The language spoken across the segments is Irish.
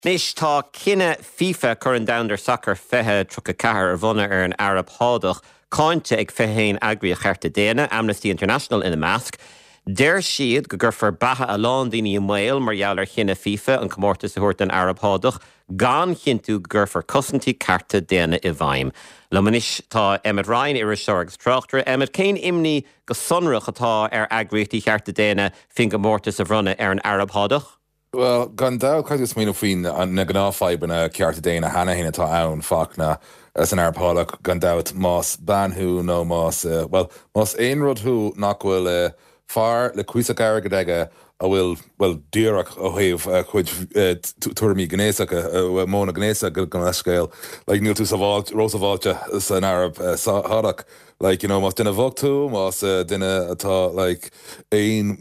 Nis tá cinenne FIFA churann down soccer fethe tro a cehar ar bhunna ar an Arab hádach, cáinte ag fehéin agri a chearta déine, Amnesty International ina measc. Deir siad go gurfar batha a lán daoine i mbaol mar gheall ar cinenne FIFA an comórtas a thuirt an Arab hádach, gan chinú gurfar cosintí carta déine i bhaim. Lomanis tá Emmett Ryan ar seoragus trochtra, Emmett céin imní go sonrach atá ar agriíochtaí chearta déine fin go mórtas a bhrunna ar an Arab hádach? Well, gan da caigus mí faoin na gnáfhaibna cearta déana hena héna tá ann fachna as an airpálach gan dat más banthú nó más éon rudthú nach bhfuil far le cuisaach airge aige a bhfuil díreach ó thaobh chuid tuairimí gnéasacha móna gnéasa go scéil. Like níl tú Roosevelt san Arab hádach. Like, you know, mas dinna bhogtú, mas dinna atá, like, ein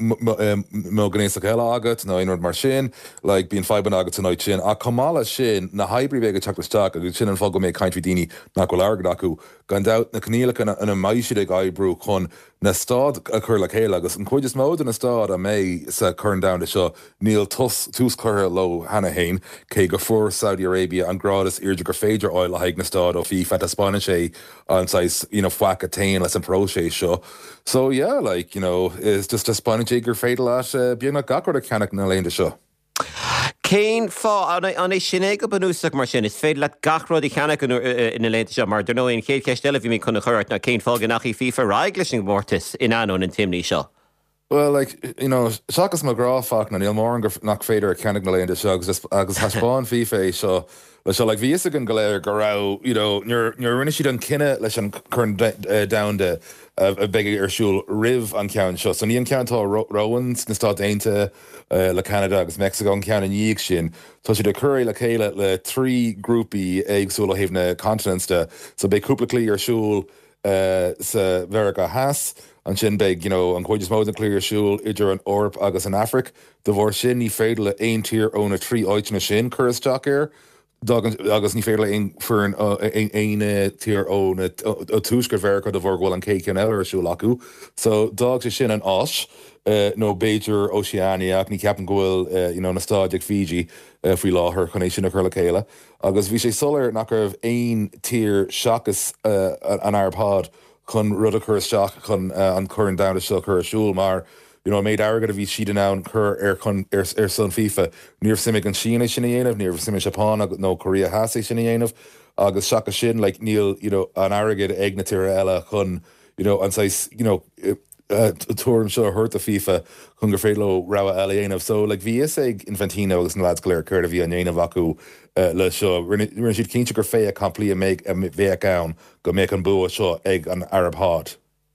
mó gnéasach eile agat, nó ein rud mar sin, like, bíon faiban agat tonight sin. A comála sin, na haibrí bheith teachtasteach, agus sin an fág go méid caint fi daoine nach bhfuil agad acu, gan dat na cnílacha ina maiisiad ag aibrú chun na stád a chur le chéile, agus an chuid is mód na stád a mé sa churn down de seo, níl tús chur lo hana hain, cé go fuair Saudi Arabia an grádas irde gur féidir oil a haig na stád ó fi fet a Spáine sé an sais, you know, fuac attain less an pro show. So yeah, like, you know, it's just a sponge gur fatal at being a gackward a canic na lane the show. Céin fá an é sinné go banúsach mar sin is féidir le gachród í cheannach ina léanta seo, mar nó on chéad ceistelle bhí mí chuna chuirt na céin fág nach í FIFA raiglis an mórtas in anón an timní seo. Well, like, you know, Shakas McGraw na níl mór nach féidir a ceannach na léanta seo agus haspáin FIFA seo. So like vi gan galéir go ra, you know, you're rinne siad an cinenne leis an chun down de a big arsúil riv an ceann seo. So ní an ceantá Rowans na stát ainte le Canada agus Mexico an ceann an díag sin. Tá si de curí le chéile le trí grúpi agsúil a héh na continents de. So be cúplaclí arsúil sa Verica Haas, an sin beg, you know, an chuid is mód an clí arsúil idir an Orp agus an Afric. De bhór sin ní féidir le ein tír ón a trí áit na sin chuisteach air. Agus ní féile for an tír ón a túsgur Verica de bhórghil an céic an eile siú acu. So dag sé sin an ás, nó Beiidir Oceaniaach ní ceapan gohfuil, you know, na stáideag Fiji faoi láthair chunééis sin a chur le chéile. Agus bhí sé solar nach raibh ein tír seachas an airpád chun rud a chuisteach chun an churann down a seo chur asúil mar, you know, méid agad a bhí siad an chur ar son FIFA. Níor simig an Sína sinna dhéanamh, níor simig Japan nó Korea Hasa sinna dhéanamh, agus seacha sin, like, níl, you know, an agad ag na tíre eile chun, you know, an sais, you know, túm seo hurt a FIFA chun gur féadló raibh eile dhéanamh. So, like, bhí is ag Infantino agus na lads léir chuir a bhí an dhéanamh acu le seo. Rinne siad cinnte gur fé a complí a méid a bheith ann go méid an bua seo ag an Arab hád.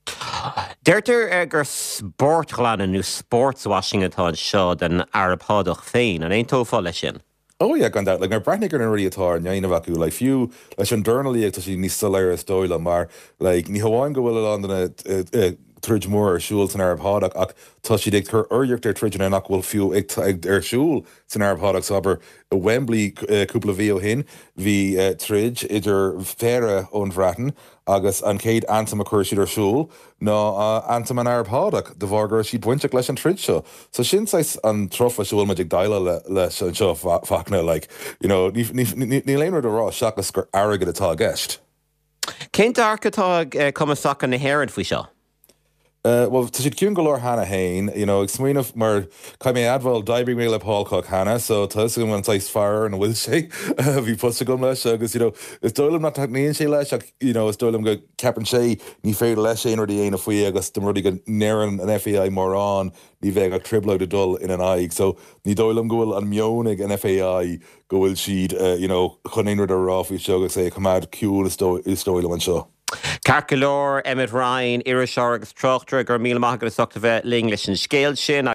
Deirtar gur sportglaanna nó sportswashing atá seo den Arab hádach féin, an éon tófá lei sin. Oh yeah, gan that. Like, my brand new really atá nyainamh acu. Like, few, like, an journally tá sí ní soléir stoile, mar, like, ní hawain go bhfuil an trid mór siúil san Arab hádach, ach tá sí ag chur urgeocht ar trid an nach bhfuil fiú ag ar siúil san Arab hádach, so aber a Wembley cúpla bhí ó hin, bhí trid idir féire ón bhreatain, agus an céad antam a chur siad ar siúil, ná antam an Arab hádach, de bhar gur siad buinte leis an trid seo. So sin sais an trofa siúil maid ag daile leis an seo fachna, like, you know, ní léonrad a rá seachas gur airgad atá gceist. Cén darcatá cumasach an na héireann faoi seo? Well, tá siad ciún go leir hana hain, you know, ag smaoinmh mar cai mé adbhail daibrí mé le pálcach hana, so tá go an tais fear an bhfuil sé, bhí posta gom leis, agus, you know, is dólam na níon sé leis, ach, you know, is dólam go ceapan sé ní féidir leis sé rudí aana faoi, agus do rudí go néan an FAI mórrán, ní bheith ag tribleid a dul in an aig. So ní dólam go bhfuil an meonig an FAI go bhfuil siad, you know, chun éonrad a rá faoi seo, agus é cumad ciúil is dólam an seo. Carcalór, Emmett Ryan, Irish agus Trochtra gur míle maithagad a bheith ling leis an scéal sin.